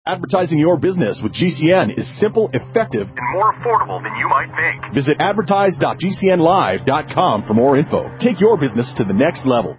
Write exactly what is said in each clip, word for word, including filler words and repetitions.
Advertising your business with G C N is simple, effective, and more affordable than you might think. Visit advertise dot g c n live dot com for more info. Take your business to the next level.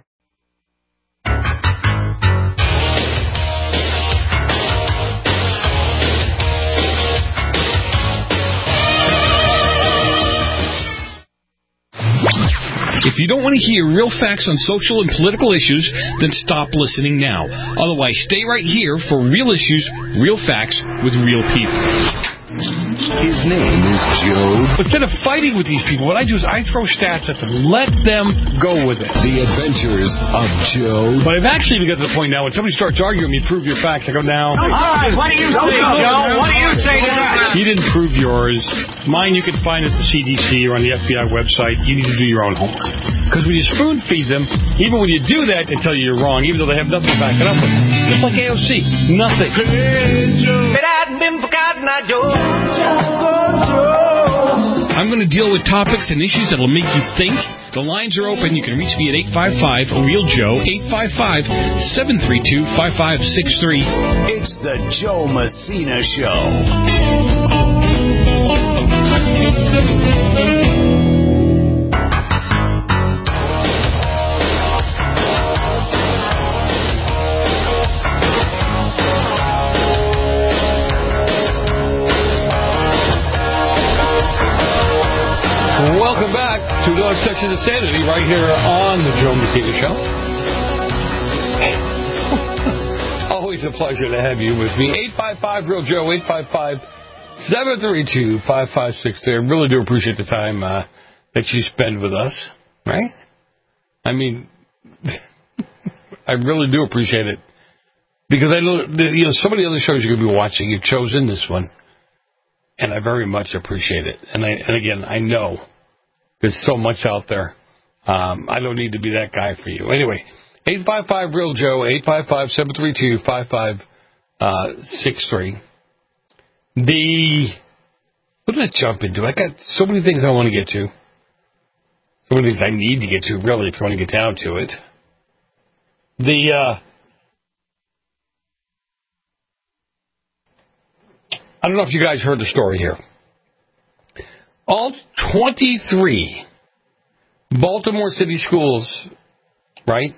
If you don't want to hear real facts on social and political issues, then stop listening now. Otherwise, stay right here for real issues, real facts, with real people. His name is Joe. Instead of fighting with these people, what I do is I throw stats at them. Let them go with it. The Adventures of Joe. But I've actually got to the point now when somebody starts arguing with me, prove your facts, I go, now. All right, what do you say, Joe? What do you say to that? You didn't prove yours. Mine you can find at the C D C or on the F B I website. You need to do your own homework. Because when you spoon feed them, even when you do that, they tell you you're wrong, even though they have nothing to back it up with. Just like A O C. Nothing. I'm going to deal with topics and issues that will make you think. The lines are open. You can reach me at eight five five, real Joe, eight five five, seven three two, five five six three. It's the Joe Messina Show. Welcome back to another section of Sanity right here on the Joe Messina Show. Always a pleasure to have you with me. eight five five, real Joe, eight five five, seven three two, five five six three. I really do appreciate the time uh, that you spend with us, right? I mean, I really do appreciate it. Because I know, you know, so many other shows you're going to be watching. You've chosen this one. And I very much appreciate it. And I, and again, I know there's so much out there. Um, I don't need to be that guy for you. Anyway, eight five five, real Joe, eight five five, seven three two, five five six three. The, what did I jump into? I got so many things I want to get to. So many things I need to get to, really, if you want to get down to it. The, uh, I don't know if you guys heard the story here. All twenty-three Baltimore City schools, right?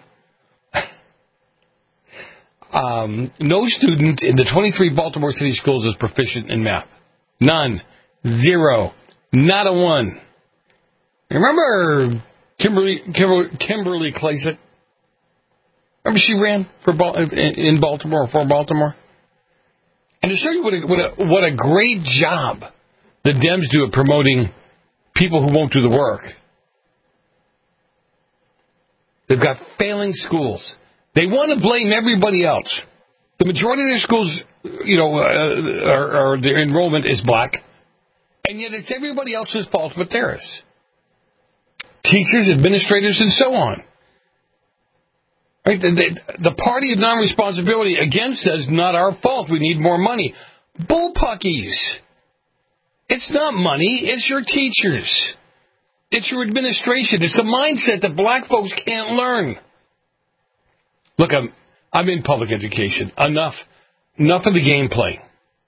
Um, no student in the twenty-three Baltimore City schools is proficient in math. None. Zero. Not a one. Remember Kimberly Kimberly, Kimberly Clasic? Remember she ran for in Baltimore, for Baltimore? And to show you what a, what a, what a great job the Dems do at promoting people who won't do the work. They've got failing schools. They want to blame everybody else. The majority of their schools, you know, uh, are, are, their enrollment is black, and yet it's everybody else's fault but theirs. Teachers, administrators, and so on. Right? The, the, the party of non-responsibility again says, not our fault, we need more money. Bullpuckies. It's not money, it's your teachers. It's your administration. It's the mindset that black folks can't learn. Look, I'm, I'm in public education. Enough, enough of the gameplay.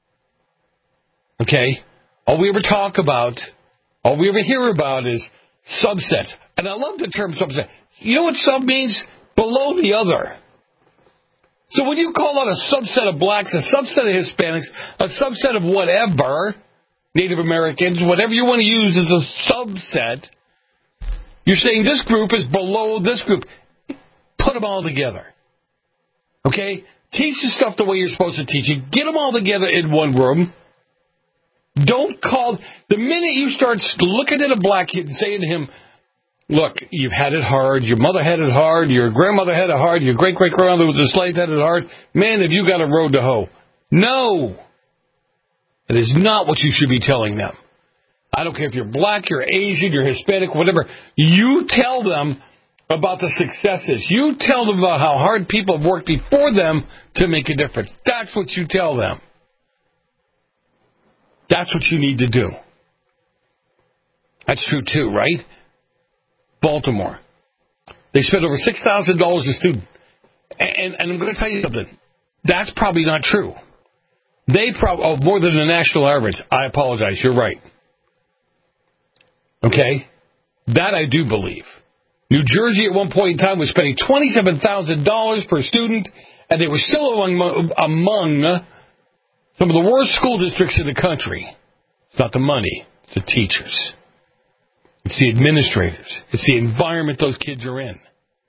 Okay? All we ever talk about, all we ever hear about is subsets. And I love the term subset. You know what sub means? Below the other. So when you call out a subset of blacks, a subset of Hispanics, a subset of whatever, Native Americans, whatever you want to use as a subset, you're saying this group is below this group. Put them all together. Okay? Teach the stuff the way you're supposed to teach it. Get them all together in one room. Don't call... The minute you start looking at a black kid and saying to him, look, you've had it hard, your mother had it hard, your grandmother had it hard, your great-great-grandmother was a slave, had it hard, man, have you got a road to hoe. No! That is not what you should be telling them. I don't care if you're black, you're Asian, you're Hispanic, whatever. You tell them about the successes. You tell them about how hard people have worked before them to make a difference. That's what you tell them. That's what you need to do. That's true, too, right? Baltimore. They spend over six thousand dollars a student. And, and I'm going to tell you something. That's probably not true. They probably, oh, more than the national average. I apologize. You're right. Okay? That I do believe. New Jersey at one point in time was spending twenty-seven thousand dollars per student, and they were still among, among some of the worst school districts in the country. It's not the money. It's the teachers. It's the administrators. It's the environment those kids are in.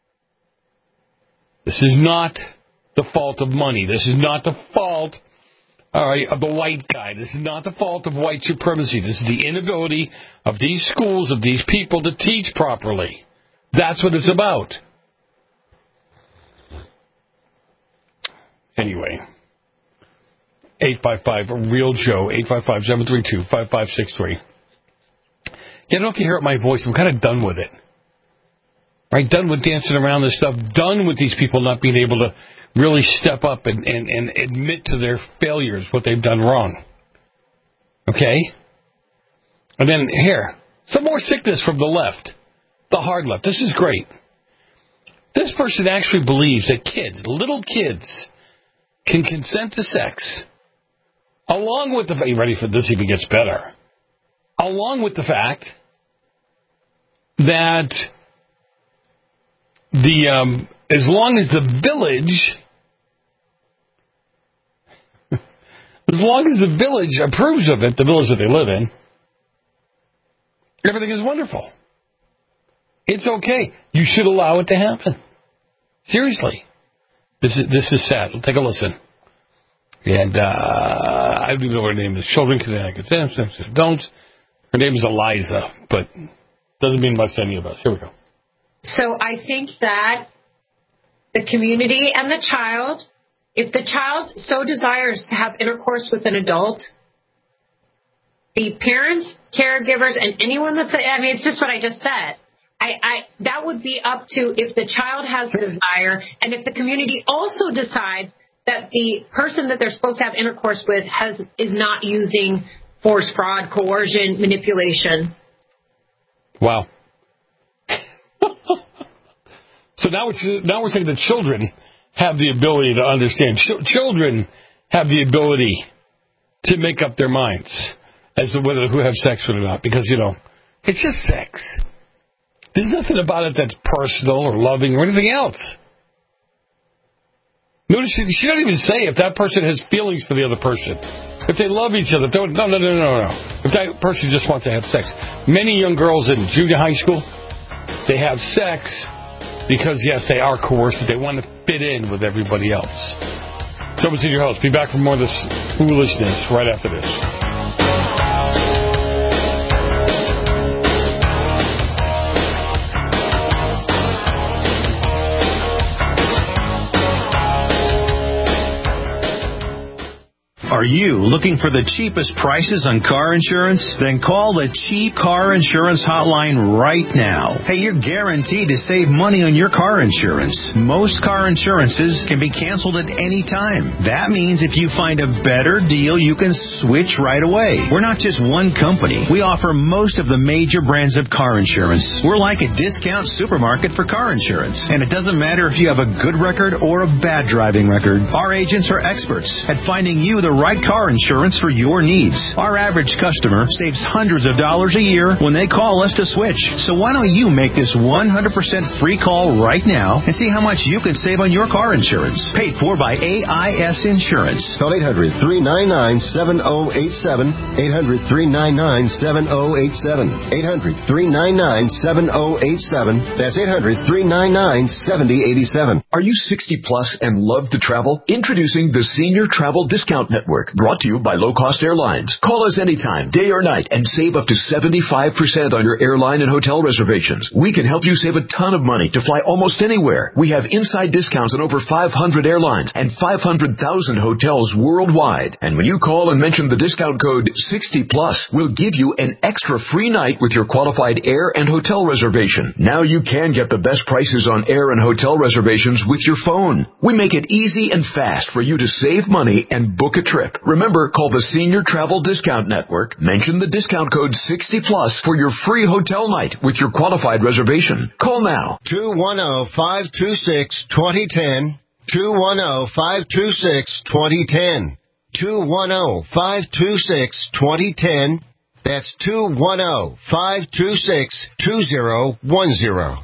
This is not the fault of money. This is not the fault all right, of the white guy. This is not the fault of white supremacy. This is the inability of these schools, of these people to teach properly. That's what it's about. Anyway, eight five five, real Joe, eight five five, seven three two, five five six three. Yeah, I don't know if you hear my voice. I'm kind of done with it. Right, done with dancing around this stuff. Done with these people not being able to really step up and, and, and admit to their failures, what they've done wrong. Okay? And then, here, some more sickness from the left. The hard left. This is great. This person actually believes that kids, little kids, can consent to sex, along with the fact, you ready for this even gets better, along with the fact that the um, as long as the village, as long as the village approves of it, the village that they live in, everything is wonderful. It's okay. You should allow it to happen. Seriously. This is this is sad. Take a listen. And uh, I don't even know what her name is. Children Connecticut. Don't. Her name is Eliza, but doesn't mean much to any of us. Here we go. So I think that the community and the child, if the child so desires to have intercourse with an adult, the parents, caregivers, and anyone that's, I mean, it's just what I just said. I, I that would be up to if the child has the desire, and if the community also decides that the person that they're supposed to have intercourse with has is not using force, fraud, coercion, manipulation. Wow. So now we're, now we're saying that children have the ability to understand. Ch- children have the ability to make up their minds as to whether who have sex with or not, because, you know, it's just sex. There's nothing about it that's personal or loving or anything else. Notice she, she doesn't even say if that person has feelings for the other person. If they love each other. No, no, no, no, no. If that person just wants to have sex. Many young girls in junior high school, they have sex because, yes, they are coerced. They want to fit in with everybody else. Joe Messina, your host. Be back for more of this foolishness right after this. Are you looking for the cheapest prices on car insurance? Then call the Cheap Car Insurance Hotline right now. Hey, you're guaranteed to save money on your car insurance. Most car insurances can be canceled at any time. That means if you find a better deal, you can switch right away. We're not just one company. We offer most of the major brands of car insurance. We're like a discount supermarket for car insurance. And it doesn't matter if you have a good record or a bad driving record. Our agents are experts at finding you the right car insurance for your needs. Our average customer saves hundreds of dollars a year when they call us to switch. So why don't you make this one hundred percent free call right now and see how much you can save on your car insurance. Paid for by A I S Insurance. Call eight hundred, three nine nine, seven oh eight seven. eight hundred, three nine nine, seven oh eight seven. eight hundred, three nine nine, seven oh eight seven. That's eight hundred, three nine nine, seven oh eight seven. Are you sixty plus and love to travel? Introducing the Senior Travel Discount Network, brought to you by Low Cost Airlines. Call us anytime, day or night, and save up to seventy-five percent on your airline and hotel reservations. We can help you save a ton of money to fly almost anywhere. We have inside discounts on over five hundred airlines and five hundred thousand hotels worldwide. And when you call and mention the discount code sixty plus, we'll give you an extra free night with your qualified air and hotel reservation. Now you can get the best prices on air and hotel reservations with your phone. We make it easy and fast for you to save money and book a trip. Remember, call the Senior Travel Discount Network. Mention the discount code sixty plus for your free hotel night with your qualified reservation. Call now. two one zero, five two six, two zero one zero. two one zero, five two six, two zero one zero. two one zero, five two six, two zero one zero. That's two one zero, five two six, two zero one zero.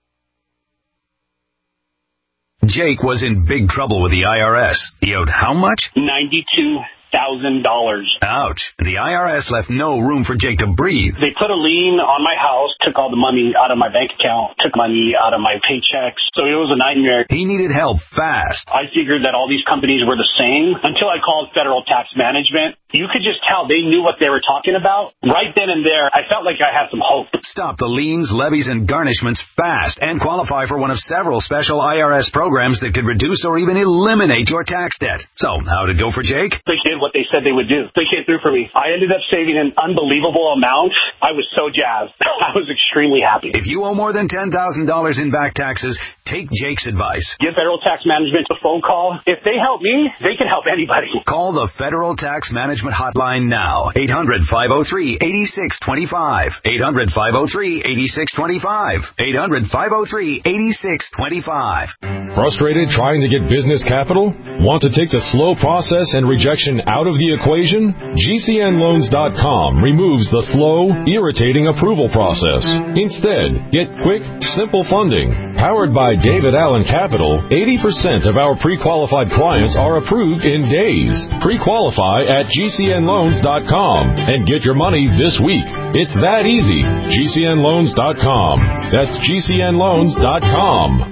Jake was in big trouble with the I R S. He owed how much? ninety-two thousand dollars. Ouch. The I R S left no room for Jake to breathe. They put a lien on my house, took all the money out of my bank account, took money out of my paychecks. So it was a nightmare. He needed help fast. I figured that all these companies were the same until I called Federal Tax Management. You could just tell they knew what they were talking about. Right then and there, I felt like I had some hope. Stop the liens, levies, and garnishments fast and qualify for one of several special I R S programs that could reduce or even eliminate your tax debt. So, how'd it go for Jake? They did what they said they would do. They came through for me. I ended up saving an unbelievable amount. I was so jazzed. I was extremely happy. If you owe more than ten thousand dollars in back taxes, take Jake's advice. Give Federal Tax Management a phone call. If they help me, they can help anybody. Call the Federal Tax Management Hotline now. eight hundred, five oh three, eight six two five. eight hundred, five oh three, eight six two five. eight hundred, five oh three, eight six two five. Frustrated trying to get business capital? Want to take the slow process and rejection out of the equation? G C N loans dot com removes the slow, irritating approval process. Instead, get quick, simple funding. Powered by David Allen Capital, eighty percent of our pre-qualified clients are approved in days. Pre-qualify at G C N loans dot com and get your money this week. It's that easy. G C N loans dot com. That's G C N loans dot com.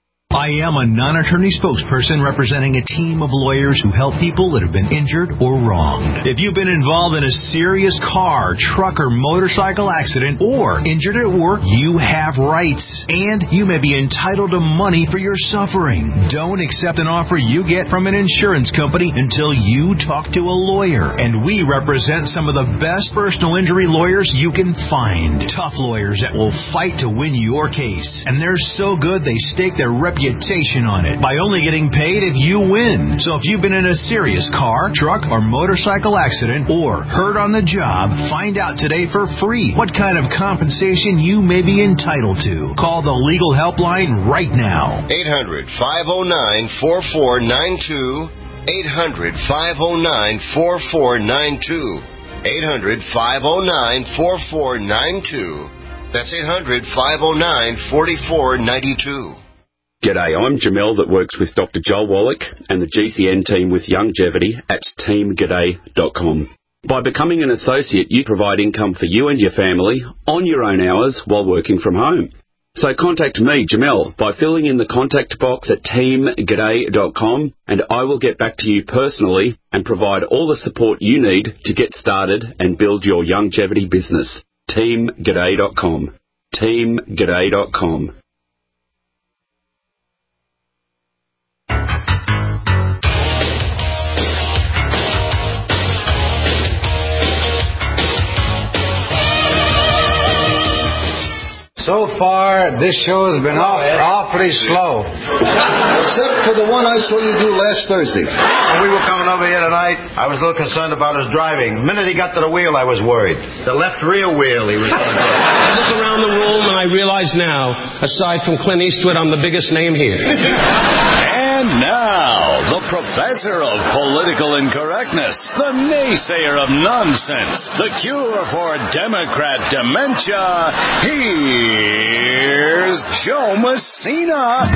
I am a non-attorney spokesperson representing a team of lawyers who help people that have been injured or wronged. If you've been involved in a serious car, truck, or motorcycle accident or injured at work, you have rights, and you may be entitled to money for your suffering. Don't accept an offer you get from an insurance company until you talk to a lawyer, and we represent some of the best personal injury lawyers you can find. Tough lawyers that will fight to win your case, and they're so good they stake their reputation on it by only getting paid if you win. So if you've been in a serious car, truck, or motorcycle accident or hurt on the job, find out today for free what kind of compensation you may be entitled to. Call the legal helpline right now. eight hundred, five oh nine, four four nine two. eight hundred, five oh nine, four four nine two. eight hundred, five oh nine, four four nine two. That's eight hundred, five oh nine, four four nine two. G'day, I'm Jamel that works with Doctor Joel Wallach and the G C N team with Longevity at team g'day dot com. By becoming an associate, you provide income for you and your family on your own hours while working from home. So contact me, Jamel, by filling in the contact box at team g'day dot com, and I will get back to you personally and provide all the support you need to get started and build your longevity business. team g'day dot com. team g'day dot com. So far, this show has been off, awfully slow. Except for the one I saw you do last Thursday. When we were coming over here tonight, I was a little concerned about his driving. The minute he got to the wheel, I was worried. The left rear wheel, he was going to I look around the room and I realize now, aside from Clint Eastwood, I'm the biggest name here. And now, the professor of political incorrectness, the naysayer of nonsense, the cure for Democrat dementia, here's Joe Messina.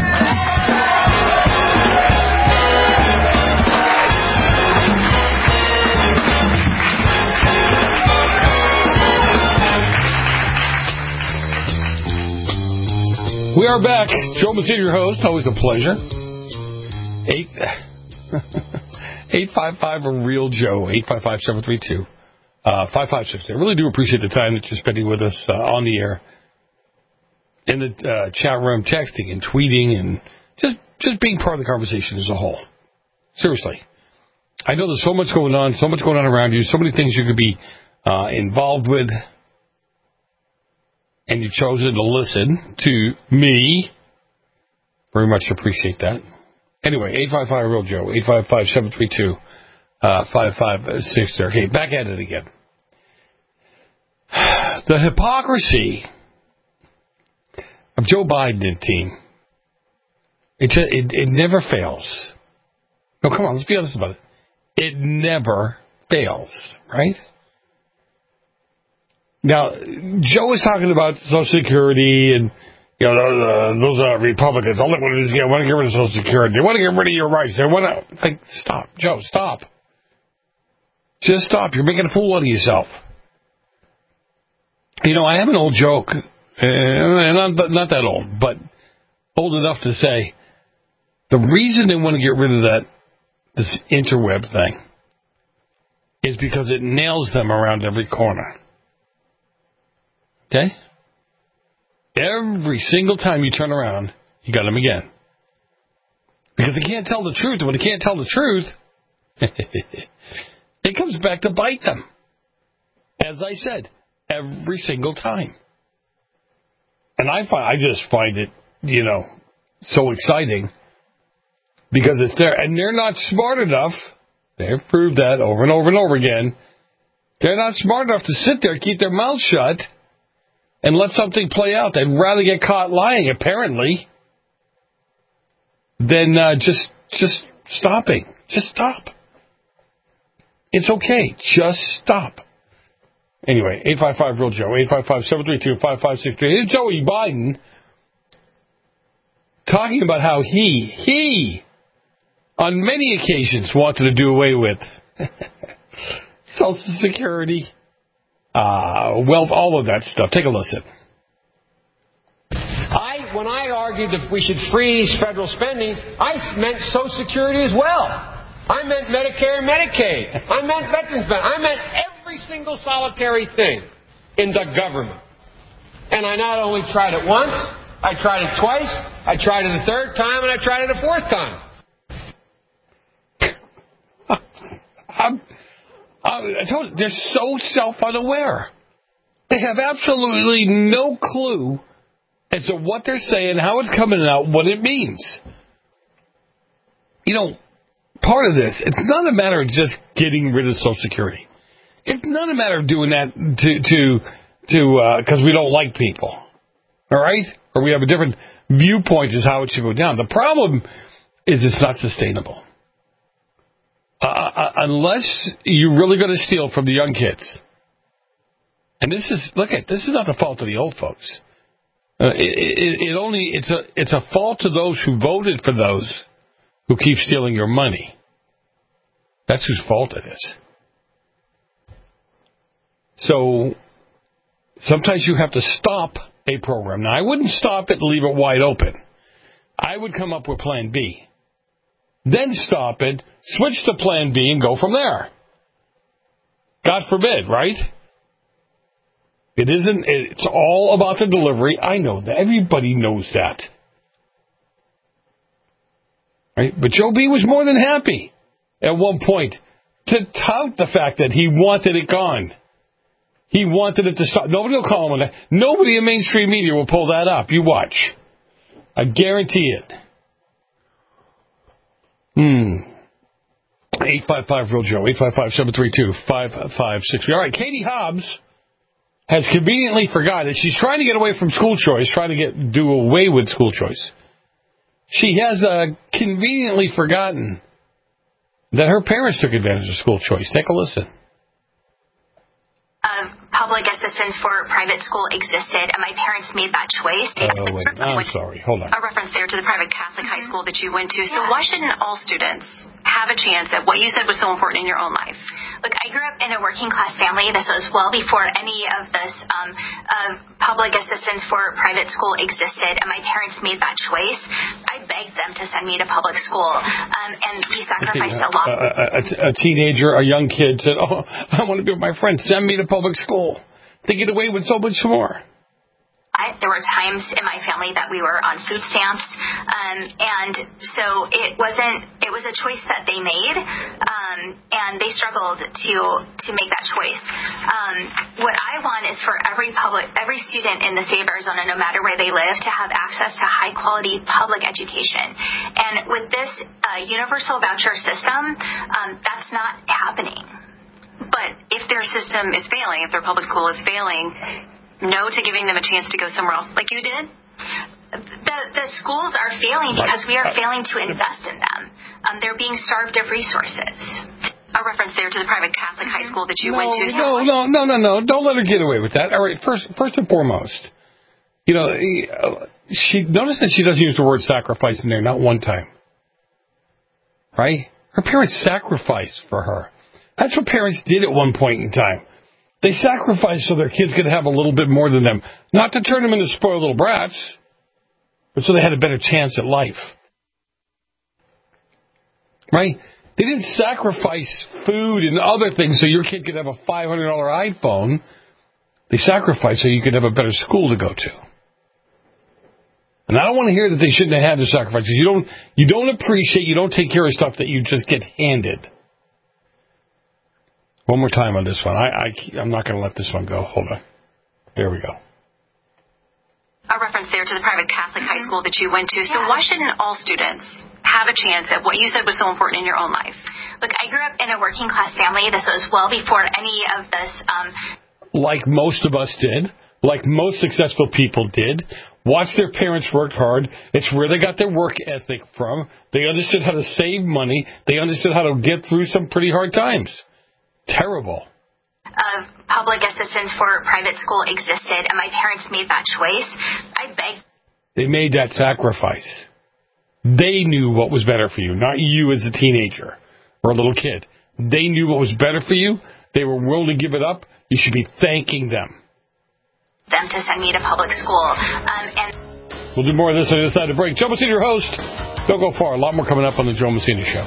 We are back. Joe Messina, your host. Always a pleasure. Eight eight five five a real Joe. Eight five five seven three two uh, five five six. I really do appreciate the time that you're spending with us uh, on the air, in the uh, chat room, texting and tweeting, and just just being part of the conversation as a whole. Seriously, I know there's so much going on, so much going on around you, so many things you could be uh, involved with, and you've chosen to listen to me. Very much appreciate that. Anyway, eight five five real Joe, eight five five seven three two five five six zero. Okay, back at it again. The hypocrisy of Joe Biden and team, it, just, it, it never fails. No, come on, let's be honest about it. It never fails, right? Now, Joe was talking about Social Security and, you know, uh, those are Republicans. All they want to do is, you know, want to get rid of Social Security. They want to get rid of your rights. They want to, like, stop. Joe, stop. Just stop. You're making a fool out of yourself. You know, I have an old joke, and not, not that old, but old enough to say, the reason they want to get rid of that, this interweb thing, is because it nails them around every corner. Okay? Every single time you turn around, you got them again. Because they can't tell the truth, and when they can't tell the truth, it comes back to bite them. As I said, every single time. And I find, I just find it, you know, so exciting because it's there. And they're not smart enough. They've proved that over and over and over again. They're not smart enough to sit there, keep their mouth shut, and let something play out. They'd rather get caught lying, apparently, than uh, just just stopping. Just stop. It's okay. Just stop. Anyway, eight five five real Joe, eight five five, seven three two, five five six three. Here's Joey Biden talking about how he, he, on many occasions wanted to do away with Social Security, uh, wealth, all of that stuff. Take a listen. I, when I argued that we should freeze federal spending, I meant Social Security as well. I meant Medicare and Medicaid. I meant veterans benefits. I meant every single solitary thing in the government. And I not only tried it once, I tried it twice, I tried it a third time, and I tried it a fourth time. I'm, I told you, they're so self-unaware. They have absolutely no clue as to what they're saying, how it's coming out, what it means. You know, part of this, it's not a matter of just getting rid of Social Security. It's not a matter of doing that to to to because uh, we don't like people, all right? Or we have a different viewpoint as how it should go down. The problem is it's not sustainable. Uh, uh, unless you're really going to steal from the young kids. And this is, look at, this is not the fault of the old folks. Uh, it, it, it only, it's a, it's a fault to those who voted for those who keep stealing your money. That's whose fault it is. So, sometimes you have to stop a program. Now, I wouldn't stop it and leave it wide open. I would come up with plan B. Then stop it, switch to plan B, and go from there. God forbid, right? It isn't, it's all about the delivery. I know that. Everybody knows that. Right? But Joe B. was more than happy at one point to tout the fact that he wanted it gone. He wanted it to stop. Nobody will call him on that. Nobody in mainstream media will pull that up. You watch. I guarantee it. Hmm. eight five five real Joe. eight five five, seven three two, five five six three. All right, Katie Hobbs has conveniently forgotten. She's trying to get away from school choice, trying to get do away with school choice. She has uh, conveniently forgotten that her parents took advantage of school choice. Take a listen. Of public assistance for private school existed, and my parents made that choice. Oh, wait. I'm sorry. Hold on. A reference there to the private Catholic high school that you went to. So why shouldn't all students have a chance at what you said was so important in your own life? Look, I grew up in a working class family. This was well before any of this um, uh, public assistance for private school existed, and my parents made that choice. I begged them to send me to public school, um, and we sacrificed a lot. A, a, a teenager, a young kid said, oh, I want to be with my friends. Send me to public school. They get away with so much more. I, there were times in my family that we were on food stamps, um, and so it wasn't. It was a choice that they made, um, and they struggled to to make that choice. Um, what I want is for every public, every student in the state of Arizona, no matter where they live, to have access to high quality public education. And with this uh, universal voucher system, um, that's not happening. But if their system is failing, if their public school is failing, no to giving them a chance to go somewhere else like you did. The, the schools are failing because we are failing to invest in them. Um, they're being starved of resources. A reference there to the private Catholic high school that you no, went to. So no, no, no, no, no. Don't let her get away with that. All right, first, first and foremost, you know, she notice that she doesn't use the word sacrifice in there, not one time. Right? Her parents sacrificed for her. That's what parents did at one point in time. They sacrificed so their kids could have a little bit more than them. Not to turn them into spoiled little brats, but so they had a better chance at life. Right? They didn't sacrifice food and other things so your kid could have a five hundred dollars iPhone. They sacrificed so you could have a better school to go to. And I don't want to hear that they shouldn't have had the sacrifices. You don't, you don't appreciate, you don't take care of stuff that you just get handed. One more time on this one. I, I, I'm not going to let this one go. Hold on. There we go. A reference there to the private Catholic high school that you went to. So why shouldn't all students have a chance at what you said was so important in your own life? Look, I grew up in a working class family. This was well before any of this. Um... Like most of us did. Like most successful people did. Watched their parents work hard. It's where they got their work ethic from. They understood how to save money. They understood how to get through some pretty hard times. Terrible. Of public assistance for private school existed, and my parents made that choice. I beg. They made that sacrifice. They knew what was better for you, not you as a teenager or a little kid. They knew what was better for you. They were willing to give it up. You should be thanking them. Them to send me to public school. Um, and we'll do more of this on the other side of the break. Joe Messina, your host. Don't go far. A lot more coming up on the Joe Messina Show.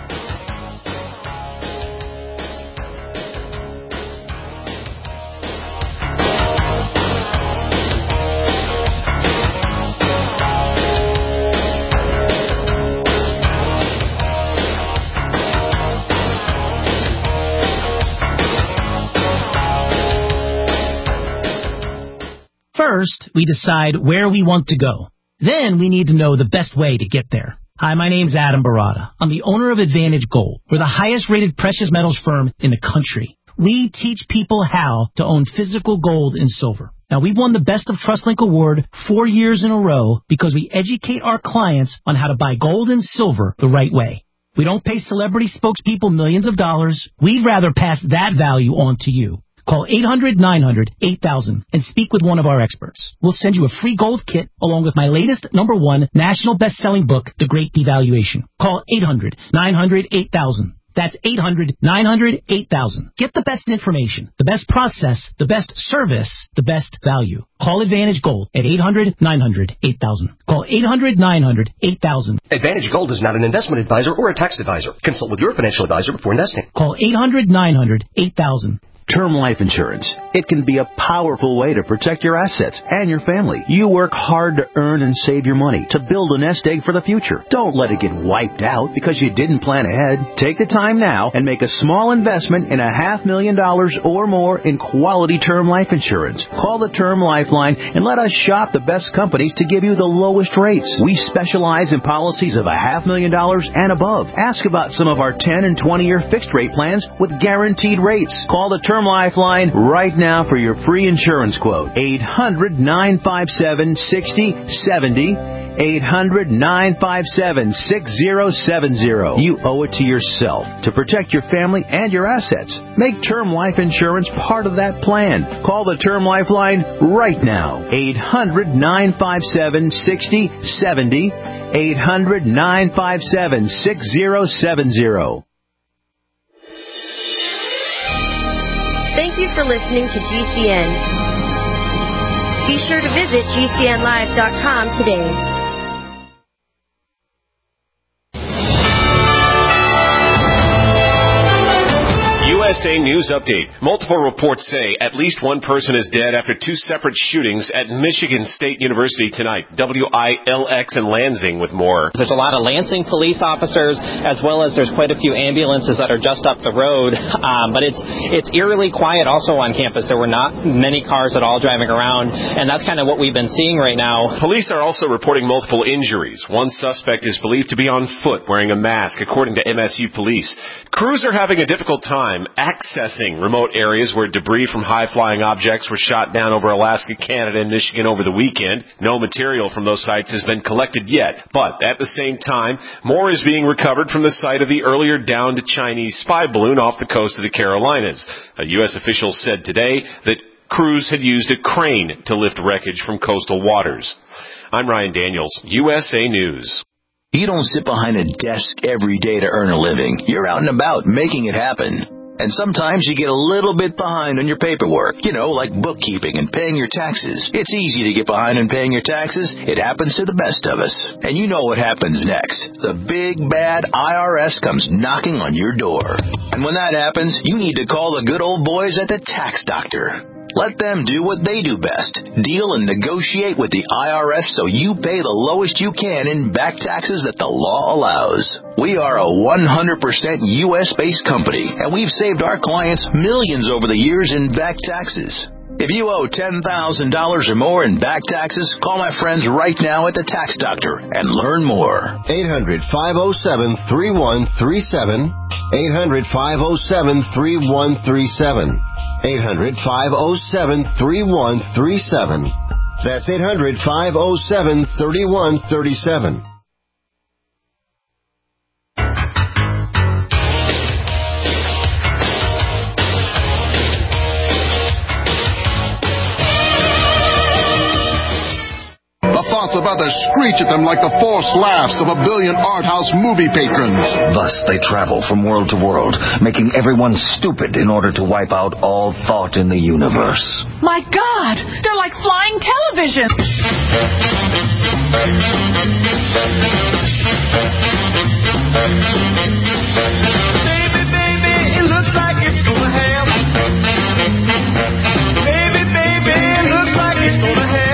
First, we decide where we want to go. Then we need to know the best way to get there. Hi, my name's Adam Barada. I'm the owner of Advantage Gold. We're the highest rated precious metals firm in the country. We teach people how to own physical gold and silver. Now, we've won the Best of TrustLink Award four years in a row because we educate our clients on how to buy gold and silver the right way. We don't pay celebrity spokespeople millions of dollars. We'd rather pass that value on to you. Call eight hundred nine hundred eight thousand and speak with one of our experts. We'll send you a free gold kit along with my latest number one national best-selling book, The Great Devaluation. Call eight hundred nine hundred eight thousand. That's eight hundred nine hundred eight thousand. Get the best information, the best process, the best service, the best value. Call Advantage Gold at eight hundred nine hundred eight thousand. Call eight hundred nine hundred eight thousand. Advantage Gold is not an investment advisor or a tax advisor. Consult with your financial advisor before investing. Call eight hundred nine hundred eight thousand. Term life insurance. It can be a powerful way to protect your assets and your family. You work hard to earn and save your money to build a nest egg for the future. Don't let it get wiped out because you didn't plan ahead. Take the time now and make a small investment in a half million dollars or more in quality term life insurance. Call the Term Lifeline and let us shop the best companies to give you the lowest rates. We specialize in policies of a half million dollars and above. Ask about some of our ten and twenty year fixed rate plans with guaranteed rates. Call the Term Lifeline right now for your free insurance quote. eight hundred nine five seven six zero seven zero. eight hundred nine five seven six zero seven zero. You owe it to yourself to protect your family and your assets. Make term life insurance part of that plan. Call the Term Lifeline right now. eight hundred nine five seven six zero seven zero. eight hundred nine five seven six zero seven zero. Thank you for listening to G C N. Be sure to visit G C N live dot com today. U S A News Update. Multiple reports say at least one person is dead after two separate shootings at Michigan State University tonight. W I L X and Lansing with more. There's a lot of Lansing police officers, as well as there's quite a few ambulances that are just up the road. Um, but it's it's eerily quiet also on campus. There were not many cars at all driving around, and that's kind of what we've been seeing right now. Police are also reporting multiple injuries. One suspect is believed to be on foot wearing a mask, according to M S U police. Crews are having a difficult time accessing remote areas where debris from high-flying objects were shot down over Alaska, Canada, and Michigan over the weekend. No material from those sites has been collected yet, but at the same time, more is being recovered from the site of the earlier downed Chinese spy balloon off the coast of the Carolinas. A U S official said today that crews had used a crane to lift wreckage from coastal waters. I'm Ryan Daniels, U S A News. You don't sit behind a desk every day to earn a living. You're out and about making it happen. And sometimes you get a little bit behind on your paperwork, you know, like bookkeeping and paying your taxes. It's easy to get behind on paying your taxes. It happens to the best of us. And you know what happens next. The big, bad I R S comes knocking on your door. And when that happens, you need to call the good old boys at the Tax Doctor. Let them do what they do best. Deal and negotiate with the I R S so you pay the lowest you can in back taxes that the law allows. We are a one hundred percent U S-based company, and we've saved our clients millions over the years in back taxes. If you owe ten thousand dollars or more in back taxes, call my friends right now at the Tax Doctor and learn more. eight hundred, five oh seven, three one three seven. eight hundred, five oh seven, three one three seven. eight hundred, five oh seven, three one three seven. That's eight hundred, five oh seven, three one three seven. Thoughts about to screech at them like the forced laughs of a billion art house movie patrons. Thus they travel from world to world, making everyone stupid in order to wipe out all thought in the universe. My God, they're like flying television. Baby, baby, it looks like it's gonna happen. Baby, baby, it looks like it's gonna happen.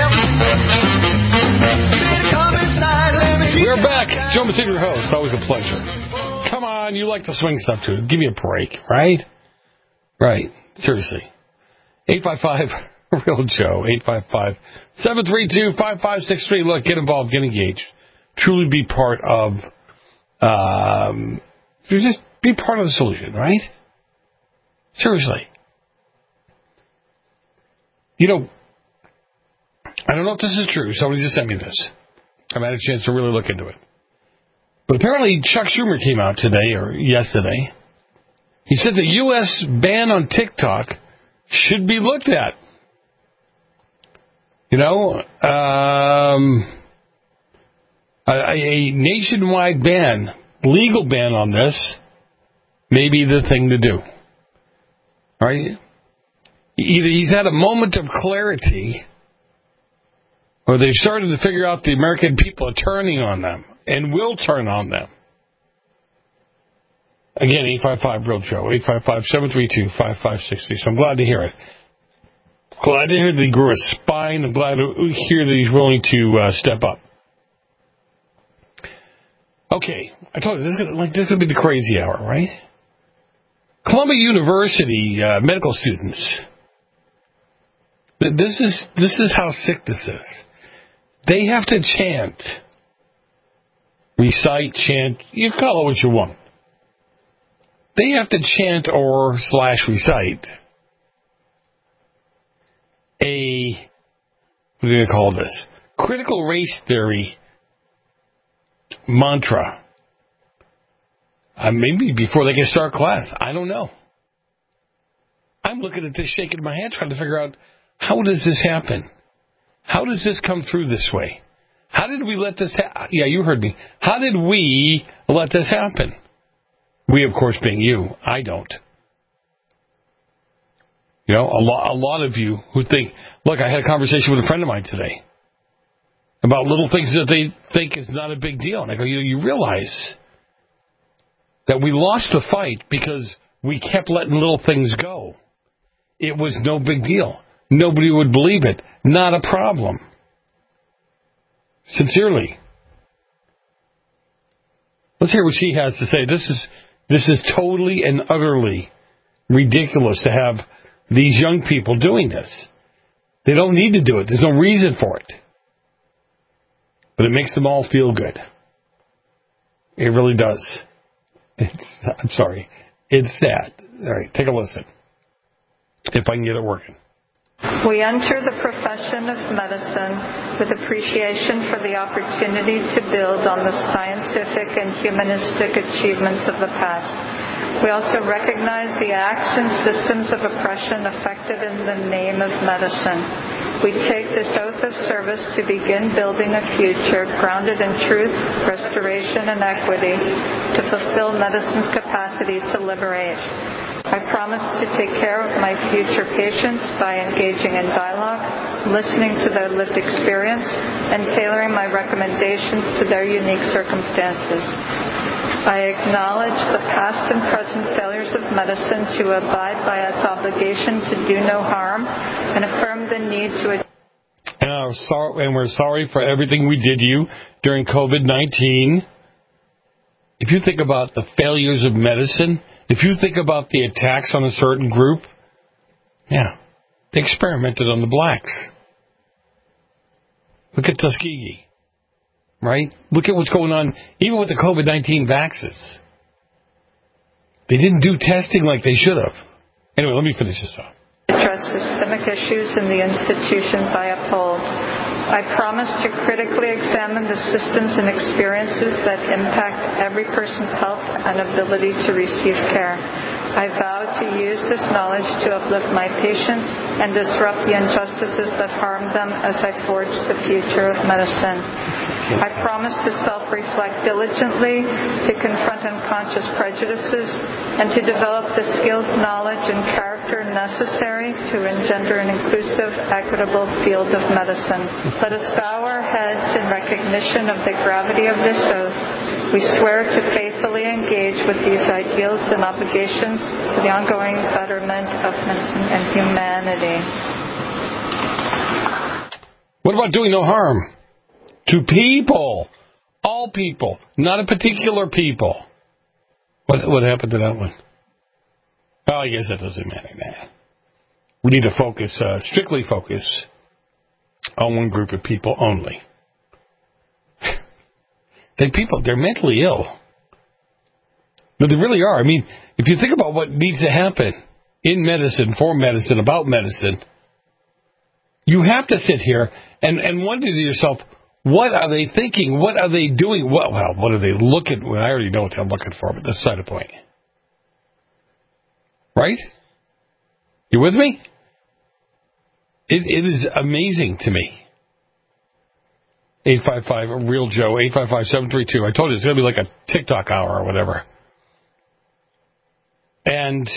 We're back. Joe Messina, your host. Always a pleasure. Come on, you like the swing stuff too. Give me a break, right? Right. Seriously. eight five five, real Joe. eight five five, seven three two, five five six three. Look, get involved, get engaged. Truly be part of, um, just be part of the solution, right? Seriously. You know, I don't know if this is true. Somebody just sent me this. I've had a chance to really look into it. But apparently Chuck Schumer came out today or yesterday. He said the U S ban on TikTok should be looked at. You know, um, a, a nationwide ban, legal ban on this may be the thing to do. All right? Either he's had a moment of clarity, or they've started to figure out the American people are turning on them and will turn on them. Again, eight five five, real Joe, eight five five, seven three two, five five six three. So I'm glad to hear it. Glad to hear that he grew a spine. I'm glad to hear that he's willing to uh, step up. Okay, I told you, this is gonna, like, this is going to be the crazy hour, right? Columbia University uh, medical students. This is this is how sick this is. They have to chant, recite, chant, you call it what you want. They have to chant or slash recite a, what do they call this? Critical race theory mantra. Uh, maybe before they can start class. I don't know. I'm looking at this, shaking my head, trying to figure out, how does this happen? How does this come through this way? How did we let this happen? Yeah, you heard me. How did we let this happen? We, of course, being you. I don't. You know, a lot, a lot of you who think, look, I had a conversation with a friend of mine today about little things that they think is not a big deal. And I go, you, you realize that we lost the fight because we kept letting little things go. It was no big deal. Nobody would believe it. Not a problem. Sincerely. Let's hear what she has to say. This is this is totally and utterly ridiculous to have these young people doing this. They don't need to do it. There's no reason for it. But it makes them all feel good. It really does. It's, I'm sorry. It's sad. All right, take a listen. If I can get it working. We enter the profession of medicine with appreciation for the opportunity to build on the scientific and humanistic achievements of the past. We also recognize the acts and systems of oppression effected in the name of medicine. We take this oath of service to begin building a future grounded in truth, restoration, and equity to fulfill medicine's capacity to liberate. I promise to take care of my future patients by engaging in dialogue, listening to their lived experience, and tailoring my recommendations to their unique circumstances. I acknowledge the past and present failures of medicine to abide by its obligation to do no harm and affirm the need to... And, uh, sorry, and we're sorry for everything we did to you during COVID nineteen. If you think about the failures of medicine, if you think about the attacks on a certain group, yeah, they experimented on the blacks. Look at Tuskegee, right? Look at what's going on, even with the COVID nineteen vaccines. They didn't do testing like they should have. Anyway, let me finish this off. Address systemic issues in the institutions I uphold. I promise to critically examine the systems and experiences that impact every person's health and ability to receive care. I vow to use this knowledge to uplift my patients and disrupt the injustices that harm them as I forge the future of medicine. I promise to self-reflect diligently, to confront unconscious prejudices, and to develop the skills, knowledge, and character necessary to engender an inclusive, equitable field of medicine. Let us bow our heads in recognition of the gravity of this oath. We swear to faithfully engage with these ideals and obligations for the ongoing betterment of medicine and humanity. What about doing no harm? To people. All people. Not a particular people. What what happened to that one? Well, I guess that doesn't matter. Nah. We need to focus, uh, strictly focus on one group of people only. They people, they're mentally ill. No, they really are. I mean, if you think about what needs to happen in medicine, for medicine, about medicine, you have to sit here and, and wonder to yourself, what are they thinking? What are they doing? Well, well what are they looking for? Well, I already know what I'm looking for, but that's beside the point. Right? You with me? It, it is amazing to me. eight five five, Real Joe, eight five five, seven three two. I told you it's going to be like a TikTok hour or whatever. And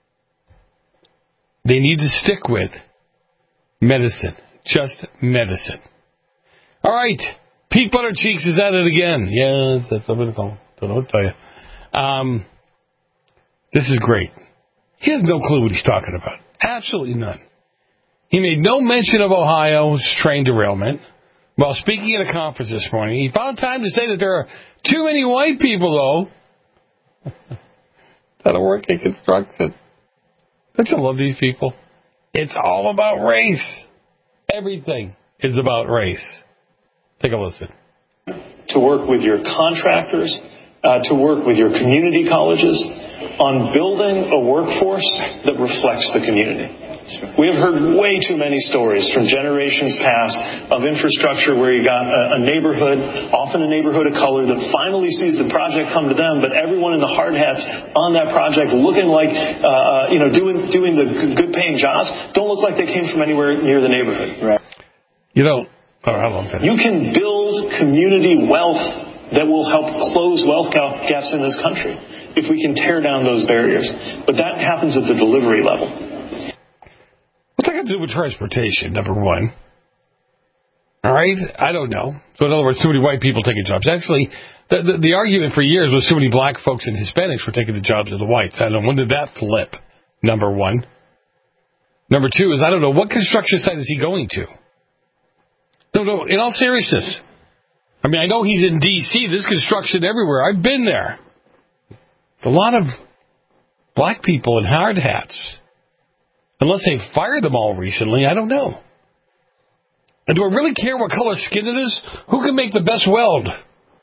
they need to stick with medicine. Just medicine. All right. Pete Buttigieg is at it again. Yes, that's what it's called. Don't know what to tell you. Um, this is great. He has no clue what he's talking about. Absolutely none. He made no mention of Ohio's train derailment. While speaking at a conference this morning, he found time to say that there are too many white people, though, that are working construction. Don't you love these people? It's all about race. Everything is about race. Take a listen. To work with your contractors, uh, to work with your community colleges on building a workforce that reflects the community. We have heard way too many stories from generations past of infrastructure where you got a, a neighborhood, often a neighborhood of color, that finally sees the project come to them, but everyone in the hard hats on that project looking like, uh, you know, doing doing the good paying jobs don't look like they came from anywhere near the neighborhood. Right. You know, oh, I love that. You can build community wealth that will help close wealth gaps in this country if we can tear down those barriers. But that happens at the delivery level. What's that got to do with transportation, number one? All right? I don't know. So, in other words, too many white people taking jobs. Actually, the, the, the argument for years was too many black folks and Hispanics were taking the jobs of the whites. I don't know. When did that flip? Number one. Number two is, I don't know, what construction site is he going to? No, no, in all seriousness. I mean, I know he's in D C There's construction everywhere. I've been there. It's a lot of black people in hard hats. Unless they fired them all recently, I don't know. And do I really care what color skin it is? Who can make the best weld?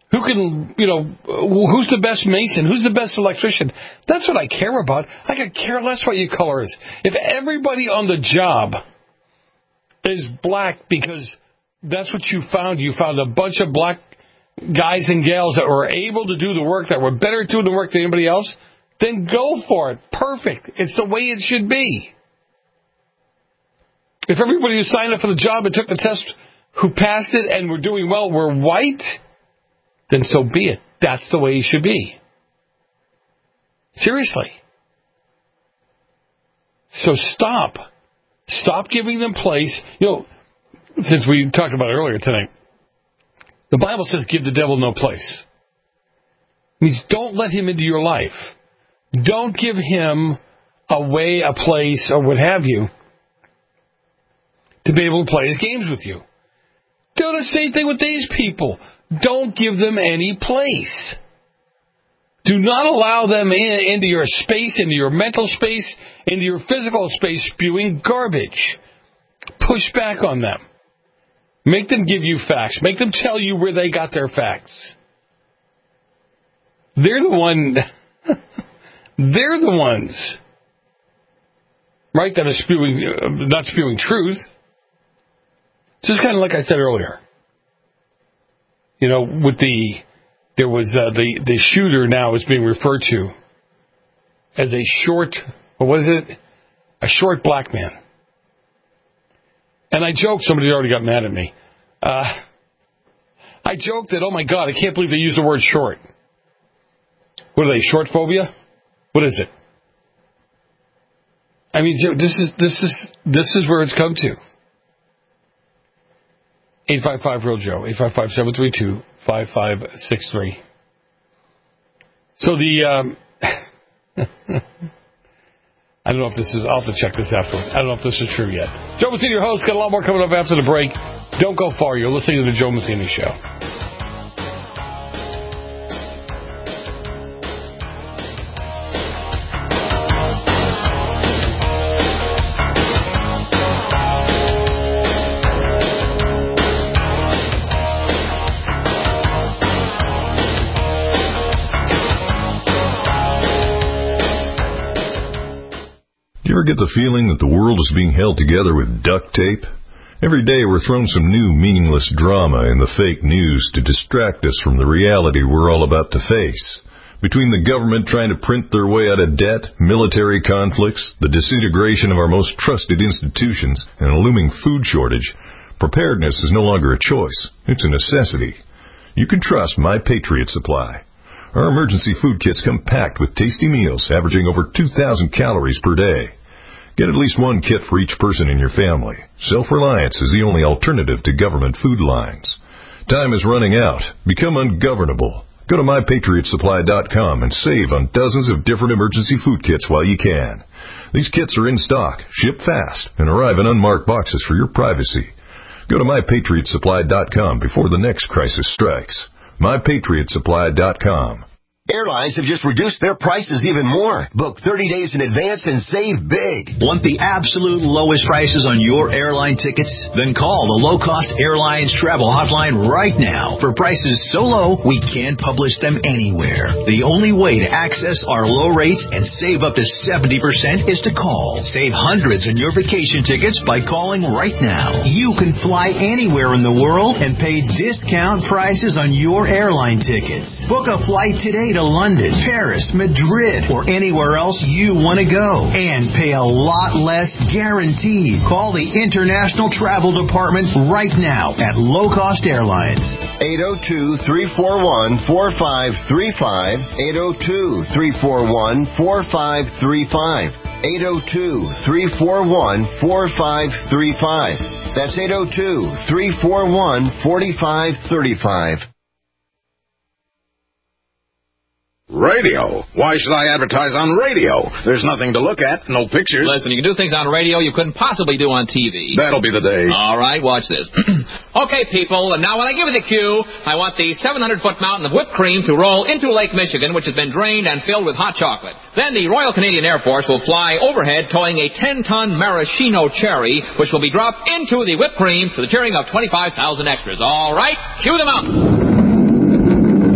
Who can, you know, who's the best mason? Who's the best electrician? That's what I care about. I could care less what your color is. If everybody on the job is black because that's what you found, you found a bunch of black guys and gals that were able to do the work, that were better at doing the work than anybody else, then go for it. Perfect. It's the way it should be. If everybody who signed up for the job and took the test, who passed it and were doing well, were white, then so be it. That's the way it should be. Seriously. So stop. Stop giving them place. You know, since we talked about it earlier tonight, the Bible says give the devil no place. It means don't let him into your life. Don't give him a way, a place, or what have you, to be able to play his games with you. Do the same thing with these people. Don't give them any place. Do not allow them in, into your space, into your mental space, into your physical space, spewing garbage. Push back on them. Make them give you facts. Make them tell you where they got their facts. They're the one. They're the ones, right, that are spewing, uh, not spewing truth. Just kind of like I said earlier. You know, with the, there was uh, the, the shooter now is being referred to as a short, what is it? A short black man. And I joked, somebody already got mad at me. Uh, I joked that, oh my God, I can't believe they used the word short. What are they, short phobia? What is it? I mean, this is, this is, this is where it's come to. eight five five real Joe, eight five five, seven three two, five five six three. So the, um, I don't know if this is, I'll have to check this afterwards. I don't know if this is true yet. Joe Messina, your host, got a lot more coming up after the break. Don't go far. You're listening to the Joe Messina Show. Do you ever get the feeling that the world is being held together with duct tape? Every day we're thrown some new meaningless drama in the fake news to distract us from the reality we're all about to face. Between the government trying to print their way out of debt, military conflicts, the disintegration of our most trusted institutions, and a looming food shortage, preparedness is no longer a choice. It's a necessity. You can trust My Patriot Supply. Our emergency food kits come packed with tasty meals averaging over two thousand calories per day. Get at least one kit for each person in your family. Self-reliance is the only alternative to government food lines. Time is running out. Become ungovernable. Go to my patriot supply dot com and save on dozens of different emergency food kits while you can. These kits are in stock, ship fast, and arrive in unmarked boxes for your privacy. Go to my patriot supply dot com before the next crisis strikes. my patriot supply dot com. Airlines have just reduced their prices even more. Book thirty days in advance and save big. Want the absolute lowest prices on your airline tickets? Then call the Low Cost Airlines Travel Hotline right now. For prices so low, we can't publish them anywhere. The only way to access our low rates and save up to seventy percent is to call. Save hundreds on your vacation tickets by calling right now. You can fly anywhere in the world and pay discount prices on your airline tickets. Book a flight today to London, Paris, Madrid, or anywhere else you want to go. And pay a lot less guaranteed. Call the International Travel Department right now at Low Cost Airlines. eight oh two, three four one, four five three five. eight oh two, three four one, four five three five. eight oh two, three four one, four five three five. That's eight oh two, three four one, four five three five. Radio? Why should I advertise on radio? There's nothing to look at, no pictures. Listen, you can do things on radio you couldn't possibly do on T V. That'll be the day. All right, watch this. Okay, people, and now when I give you the cue, I want the seven hundred foot mountain of whipped cream to roll into Lake Michigan, which has been drained and filled with hot chocolate. Then the Royal Canadian Air Force will fly overhead towing a ten ton maraschino cherry, which will be dropped into the whipped cream to the cheering of twenty-five thousand extras. All right, cue them up.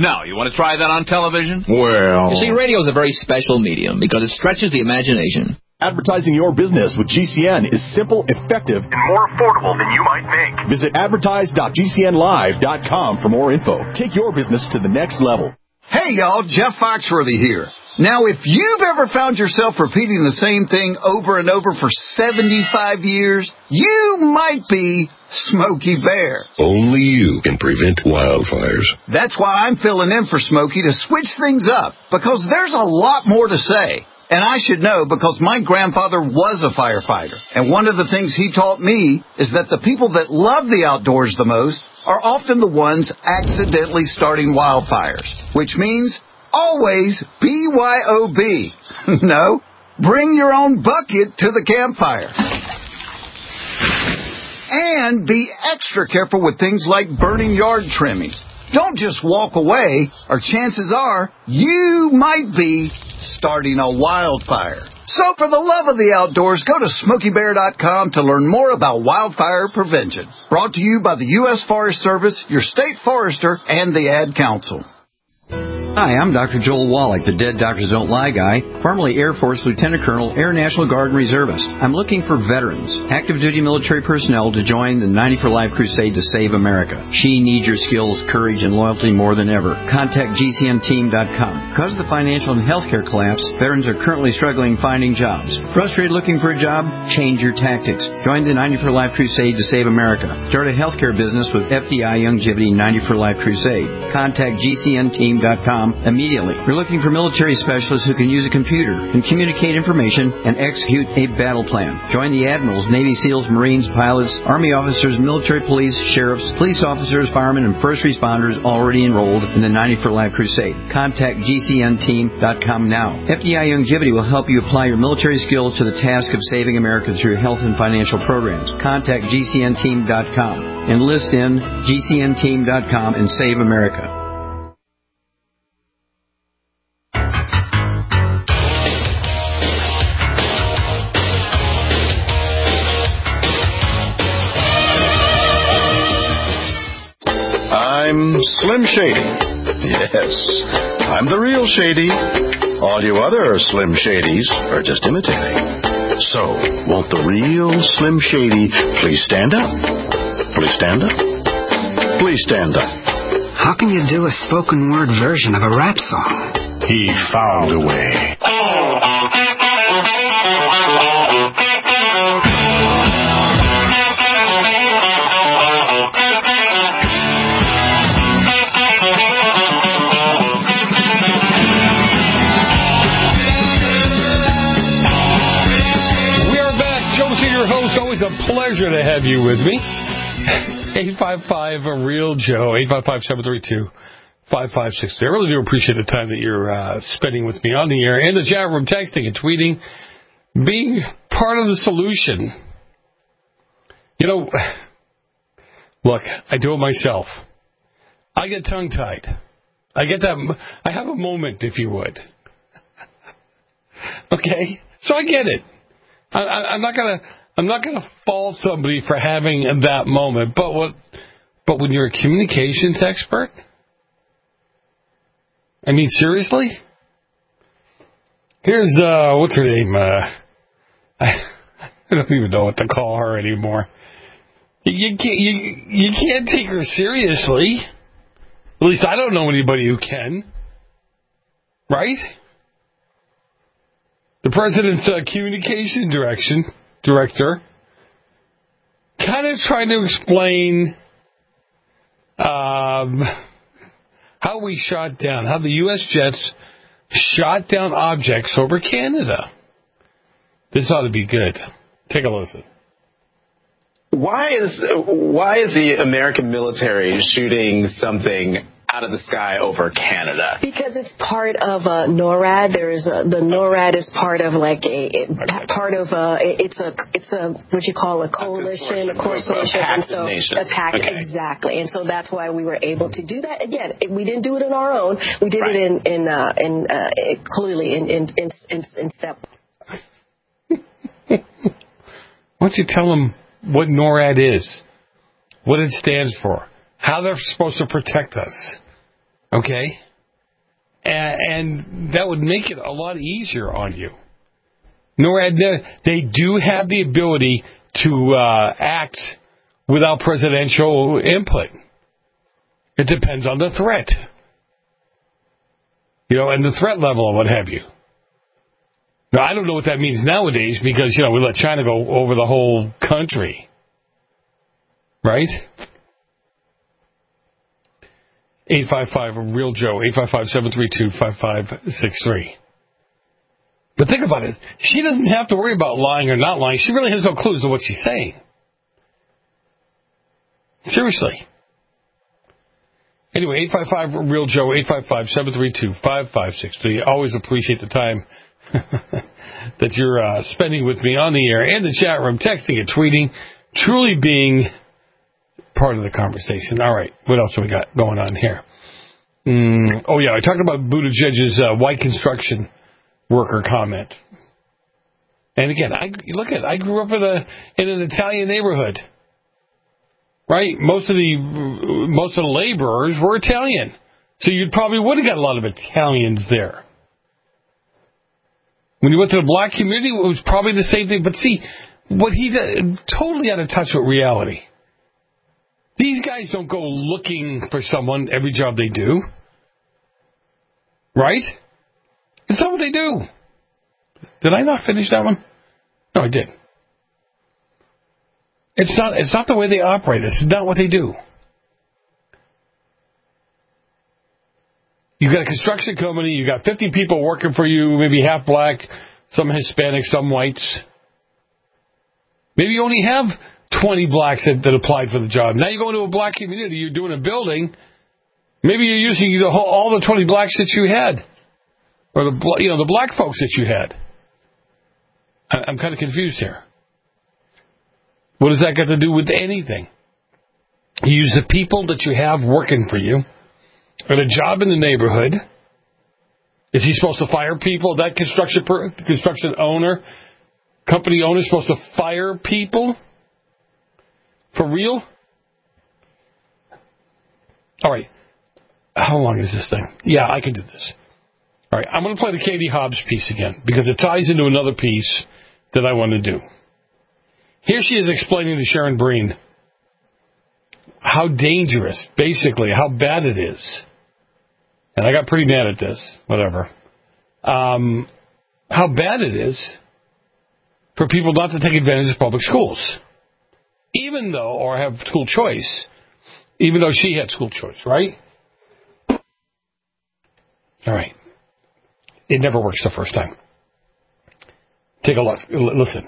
Now, you want to try that on television? Well... You see, radio is a very special medium because it stretches the imagination. Advertising your business with G C N is simple, effective, and more affordable than you might think. Visit advertise dot G C N live dot com for more info. Take your business to the next level. Hey, y'all, Jeff Foxworthy here. Now, if you've ever found yourself repeating the same thing over and over for seventy-five years, you might be Smokey Bear. Only you can prevent wildfires. That's why I'm filling in for Smokey to switch things up, because there's a lot more to say. And I should know because my grandfather was a firefighter. And one of the things he taught me is that the people that love the outdoors the most are often the ones accidentally starting wildfires, which means always B Y O B. No, bring your own bucket to the campfire. And be extra careful with things like burning yard trimmings. Don't just walk away, or chances are you might be starting a wildfire. So for the love of the outdoors, go to Smokey Bear dot com to learn more about wildfire prevention. Brought to you by the U S Forest Service, your state forester, and the Ad Council. Hi, I'm Doctor Joel Wallach, the Dead Doctors Don't Lie guy, formerly Air Force Lieutenant Colonel, Air National Guard and Reservist. I'm looking for veterans, active duty military personnel to join the ninety for Life crusade to save America. She needs your skills, courage, and loyalty more than ever. Contact G C N team dot com. Because of the financial and healthcare collapse, veterans are currently struggling finding jobs. Frustrated looking for a job? Change your tactics. Join the ninety for Life crusade to save America. Start a healthcare business with F D I Youngevity ninety for Life crusade. Contact G C N team dot com immediately. We're looking for military specialists who can use a computer and communicate information and execute a battle plan. Join the admirals, Navy SEALs, Marines, pilots, Army officers, military police, sheriffs, police officers, firemen, and first responders already enrolled in the ninety for Life crusade. Contact G C N team dot com now. F D I Youngevity will help you apply your military skills to the task of saving America through health and financial programs. Contact G C N team dot com. Enlist in G C N team dot com and save America. I'm Slim Shady. Yes, I'm the real Shady. All you other Slim Shadys are just imitating. So, won't the real Slim Shady please stand up? Please stand up? Please stand up. How can you do a spoken word version of a rap song? He found a way. A pleasure to have you with me. eight five five, a real Joe, eight five five, seven three two, five five six three. I really do appreciate the time that you're uh, spending with me on the air, and the chat room, texting and tweeting, being part of the solution. You know, look, I do it myself. I get tongue-tied. I get that, I have a moment, if you would. Okay? So I get it. I, I, I'm not going to... I'm not going to fault somebody for having that moment, but what? But when you're a communications expert, I mean, seriously? Here's, uh, what's her name? Uh, I, I don't even know what to call her anymore. You can't, you, you can't take her seriously. At least I don't know anybody who can. Right? The president's uh, communication direction. Director, kind of trying to explain um, how we shot down, how the U S jets shot down objects over Canada. This ought to be good. Take a listen. Why is why is the American military shooting something out of the sky over Canada? Because it's part of uh, NORAD. There's a, the NORAD is part of like a it, okay. part of a it's a it's a what you call a coalition, a consortium, and so a pact okay. exactly. And so that's why we were able to do that. Again, it, we didn't do it on our own. We did right. it in in uh, in uh, it, clearly in in in, in, in step. Why don't you tell them what NORAD is, what it stands for, how they're supposed to protect us? Okay? And, and that would make it a lot easier on you. NORAD, they do have the ability to uh, act without presidential input. It depends on the threat. You know, and the threat level and what have you. Now, I don't know what that means nowadays because, you know, we let China go over the whole country. Right? eight five five, real Joe, eight five five, seven three two, five five six three. But think about it. She doesn't have to worry about lying or not lying. She really has no clues to what she's saying. Seriously. Anyway, eight five five, real Joe, eight five five, seven three two, five five six three. Always appreciate the time that you're uh, spending with me on the air and the chat room, texting and tweeting, truly being part of the conversation. All right, what else have we got going on here? Mm, oh, yeah, I talked about Buttigieg's uh, white construction worker comment. And again, I look at I grew up in a in an Italian neighborhood. Right? Most of the most of the laborers were Italian. So you probably would have got a lot of Italians there. When you went to the black community, it was probably the same thing. But see, what he did, totally out of touch with reality. These guys don't go looking for someone every job they do. Right? It's not what they do. Did I not finish that one? No, I did. It's not, it's not the way they operate. This is not what they do. You got a construction company, you got fifty people working for you, maybe half black, some Hispanic, some whites. Maybe you only have twenty blacks that, that applied for the job. Now you go into a black community, you're doing a building. Maybe you're using the whole, all the twenty blacks that you had, or the you know the black folks that you had. I, I'm kind of confused here. What does that got to do with anything? You use the people that you have working for you at a job in the neighborhood. Is he supposed to fire people? That construction per, construction owner, company owner, is supposed to fire people? For real? All right. How long is this thing? Yeah, I can do this. All right. I'm going to play the Katie Hobbs piece again because it ties into another piece that I want to do. Here she is explaining to Sharon Breen how dangerous, basically, how bad it is. And I got pretty mad at this, whatever. Um, how bad it is for people not to take advantage of public schools. Even though, or have school choice, even though she had school choice, right? All right. It never works the first time. Take a look. Listen.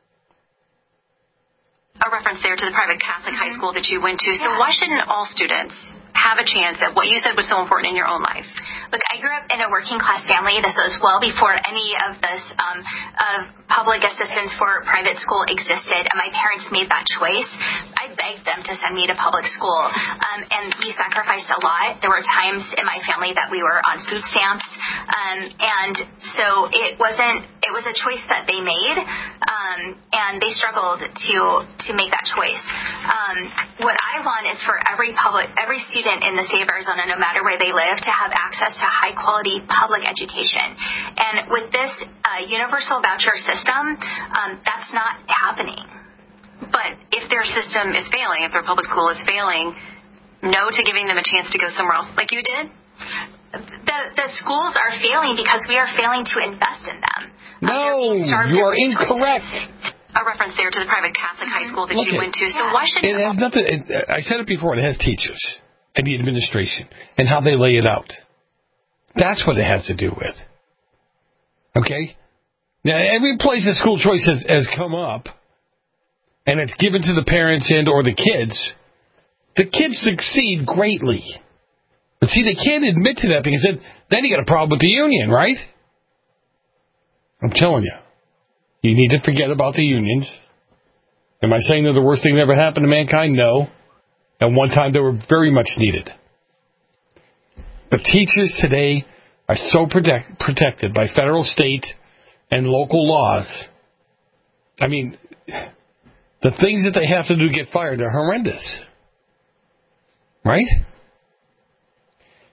A reference there to the private Catholic high school that you went to. So why shouldn't all students have a chance at what you said was so important in your own life? Look, I grew up in a working class family. This was well before any of this um, of public assistance for private school existed, and my parents made that choice. I begged them to send me to public school, um, and we sacrificed a lot. There were times in my family that we were on food stamps, um, and so it wasn't. It was a choice that they made, um, and they struggled to to make that choice. Um, what I want is for every public, every student in the state of Arizona, no matter where they live, to have access to high quality public education. And with this uh, universal voucher system, um, that's not happening. But if their system is failing, if their public school is failing, no to giving them a chance to go somewhere else, like you did? The, the schools are failing because we are failing to invest in them. No, um, you are incorrect. A reference there to the private Catholic high school that Look you it, went to. So why should it has nothing? It, I said it before. It has teachers and the administration and how they lay it out. That's what it has to do with. Okay? Now, every place that school choice has, has come up and it's given to the parents and or the kids, the kids succeed greatly. But see, they can't admit to that because then, then you got a problem with the union, right? I'm telling you. You need to forget about the unions. Am I saying they're the worst thing that ever happened to mankind? No. At one time, they were very much needed. But teachers today are so protect, protected by federal, state, and local laws. I mean, the things that they have to do to get fired are horrendous. Right?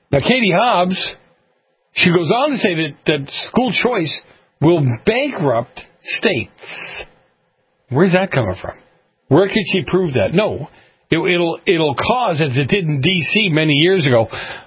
Now, Katie Hobbs, she goes on to say that, that school choice will bankrupt states. Where's that coming from? Where could she prove that? No. It, it'll it'll cause, as it did in D C many years ago.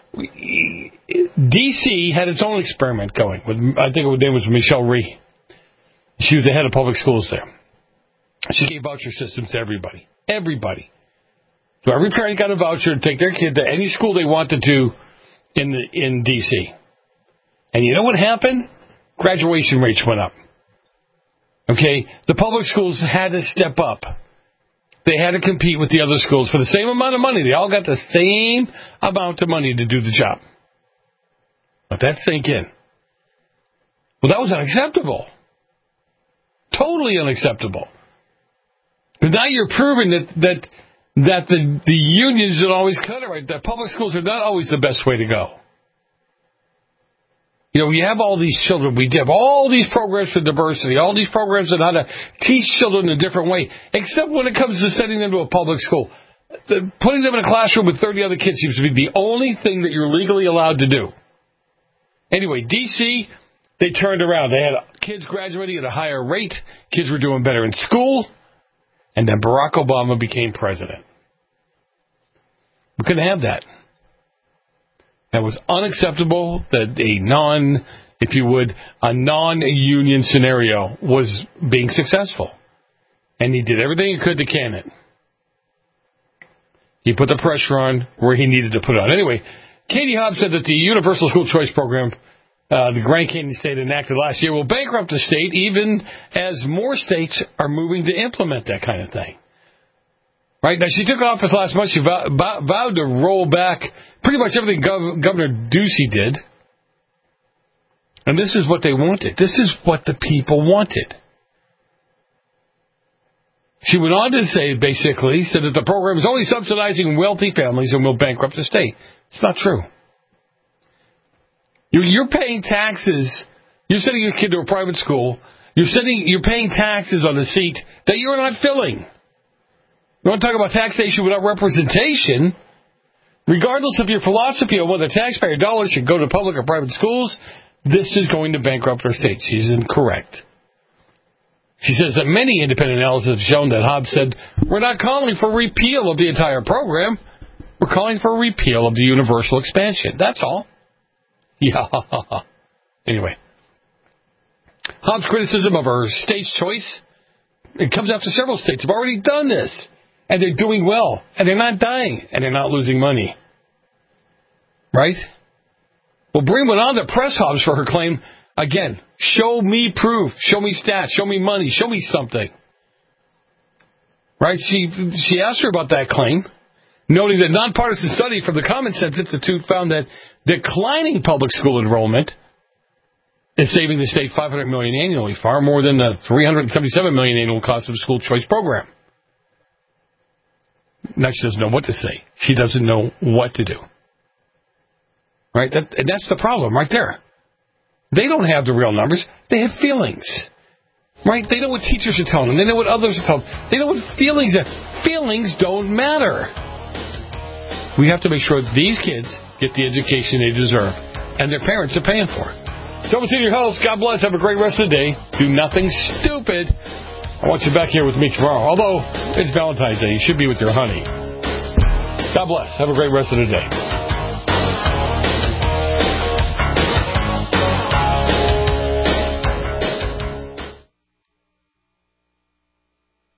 D C had its own experiment going. With, I think her name was Michelle Rhee. She was the head of public schools there. She gave voucher systems to everybody. Everybody. So every parent got a voucher to take their kid to any school they wanted to in the, in D C. And you know what happened? Graduation rates went up. Okay? The public schools had to step up. They had to compete with the other schools for the same amount of money. They all got the same amount of money to do the job. Let that sink in. Well, that was unacceptable. Totally unacceptable. But now you're proving that that that the, the unions don't always cut it right. That public schools are not always the best way to go. You know, we have all these children. We have all these programs for diversity, all these programs on how to teach children a different way, except when it comes to sending them to a public school. The, putting them in a classroom with thirty other kids seems to be the only thing that you're legally allowed to do. Anyway, D C, they turned around. They had kids graduating at a higher rate. Kids were doing better in school. And then Barack Obama became president. We couldn't have that. That was unacceptable that a non, if you would, a non-union scenario was being successful. And he did everything he could to can it. He put the pressure on where he needed to put it on. Anyway, Katie Hobbs said that the Universal School Choice Program, uh, the Grand Canyon State enacted last year, will bankrupt the state even as more states are moving to implement that kind of thing. Right? Now, she took office last month. She vow, vow, vowed to roll back pretty much everything Gov- Governor Ducey did. And this is what they wanted. This is what the people wanted. She went on to say, basically, said that the program is only subsidizing wealthy families and will bankrupt the state. It's not true. You're, you're paying taxes. You're sending your kid to a private school. You're sending, you're paying taxes on a seat that you're not filling. You want to talk about taxation without representation? Regardless of your philosophy on whether taxpayer dollars should go to public or private schools, this is going to bankrupt our state. She's incorrect. She says that many independent analyses have shown that Hobbs said, we're not calling for repeal of the entire program. We're calling for a repeal of the universal expansion. That's all. Yeah. Anyway. Hobbs' criticism of her state's choice, it comes after several states have already done this. And they're doing well. And they're not dying. And they're not losing money. Right? Well, Breen went on to press Hobbs for her claim. Again, show me proof. Show me stats. Show me money. Show me something. Right? She she asked her about that claim, noting that nonpartisan study from the Common Sense Institute found that declining public school enrollment is saving the state five hundred million dollars annually, far more than the three hundred seventy-seven million dollars annual cost of the school choice program. Now she doesn't know what to say. She doesn't know what to do. Right? That, and that's the problem right there. They don't have the real numbers. They have feelings. Right? They know what teachers are telling them. They know what others are telling them. They know what feelings are. Feelings don't matter. We have to make sure that these kids get the education they deserve. And their parents are paying for it. So, I'm your host. God bless. Have a great rest of the day. Do nothing stupid. I want you back here with me tomorrow. Although it's Valentine's Day, you should be with your honey. God bless. Have a great rest of the day.